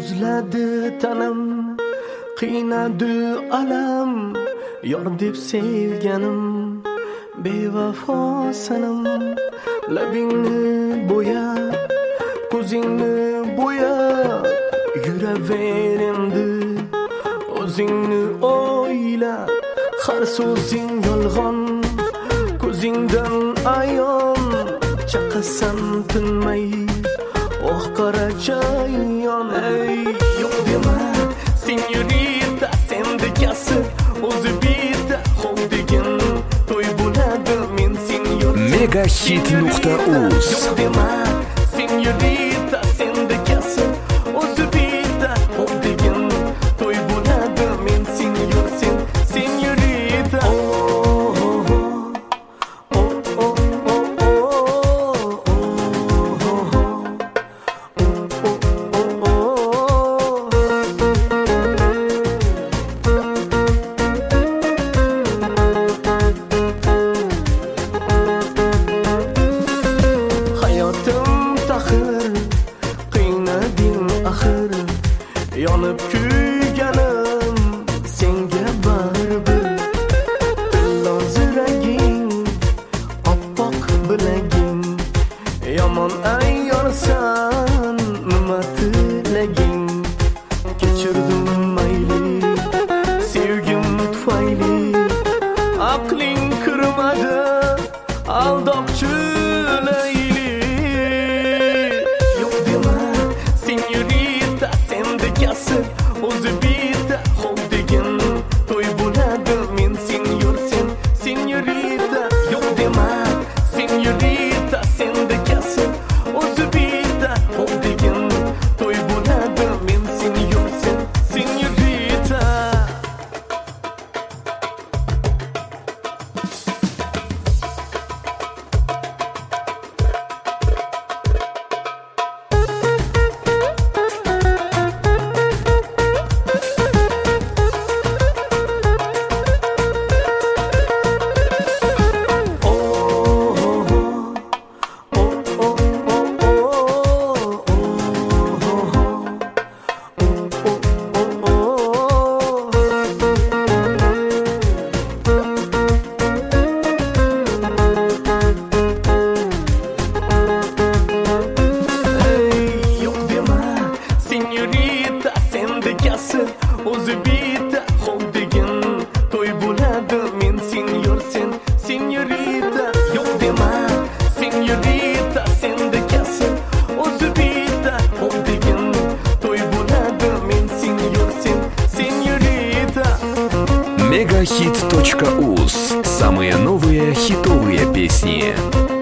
muzladi tanam, qiynadi alam, yor deb sevganim bevafo sanam. Labingni bo'yab, ko'zingni bo'yab yuraver endi, o'zingni o'ylab. Har so'zing yolg'on, ko'zingdan ayon, chaqasam tinmay oh qora chayon. Ey yo'q dema senyorita, sendekasi o'zi bitta xo'p degin to'y bo'ladi men senyor. Megahit.uz. Yo'q dema senyorita, sendekasi o'zi bitta xo'p degin to'y bo'ladi men senyor, sen senyorita. Yonib kuyganim senga baribir, loziraging oppoq bilaging, yomon ayyorsan nima tilaging. Kechirdim mayli sevgim tufayli, aqling kirmadi aldoqchi layli. Yo'q dema senyorita, sendekasi o'zi bitta xo'p degin to'y bo'ladi men senyor, sen senyorita. Yo'q dema senyorita, sendekasi o'zi bitta xo'p degin to'y bo'ladi men senyor, sen senyorita. O'zi bitta xo'p degin to'y bo'ladi men senyor, sen senyorita. Yo'q dema senyorita, sendekasi o'zi bitta xo'p degin to'y bo'ladi men senyor, sen senyorita. Megahit.uz. Самые новые хитовые песни.